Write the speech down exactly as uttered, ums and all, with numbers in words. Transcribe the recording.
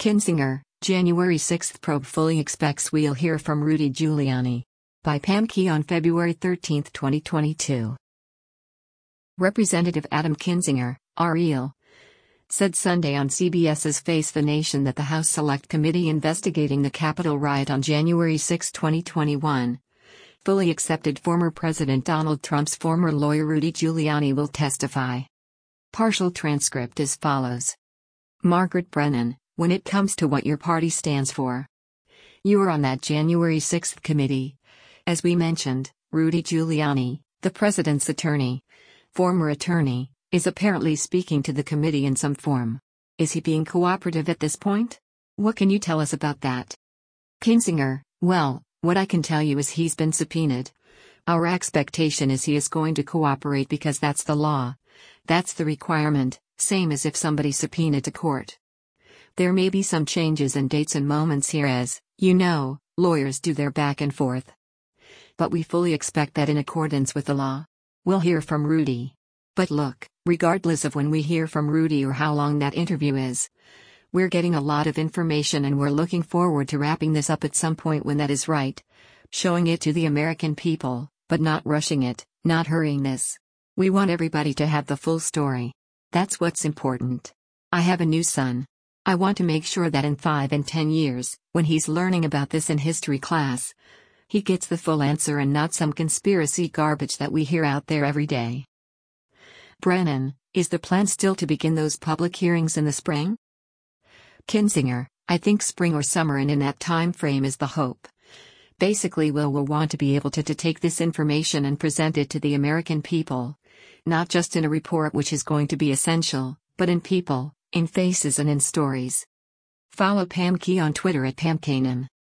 Kinzinger, January sixth Probe fully expects we'll hear from Rudy Giuliani. By Pam Key on February thirteenth, twenty twenty-two. Representative Adam Kinzinger, R E L, said Sunday on CBS's Face the Nation that the House Select Committee investigating the Capitol riot on January sixth, twenty twenty-one, fully accepted former President Donald Trump's former lawyer Rudy Giuliani will testify. Partial transcript as follows. Margaret Brennan, when it comes to what your party stands for, you were on that January sixth committee. As we mentioned, Rudy Giuliani, the president's attorney, former attorney, is apparently speaking to the committee in some form. Is he being cooperative at this point? What can you tell us about that? Kinzinger, well, what I can tell you is he's been subpoenaed. Our expectation is he is going to cooperate because that's the law. That's the requirement, same as if somebody subpoenaed to court. There may be some changes in dates and moments here as, you know, lawyers do their back and forth. But we fully expect that in accordance with the law, we'll hear from Rudy. But look, regardless of when we hear from Rudy or how long that interview is, we're getting a lot of information and we're looking forward to wrapping this up at some point when that is right, showing it to the American people, but not rushing it, not hurrying this. We want everybody to have the full story. That's what's important. I have a new son. I want to make sure that in five and ten years, when he's learning about this in history class, he gets the full answer and not some conspiracy garbage that we hear out there every day. Brennan, is the plan still to begin those public hearings in the spring? Kinzinger, I think spring or summer, and in that time frame is the hope. Basically we'll, we'll want to be able to, to take this information and present it to the American people, not just in a report which is going to be essential, but in people, in faces and in stories. Follow Pam Key on Twitter at Pam Kanan.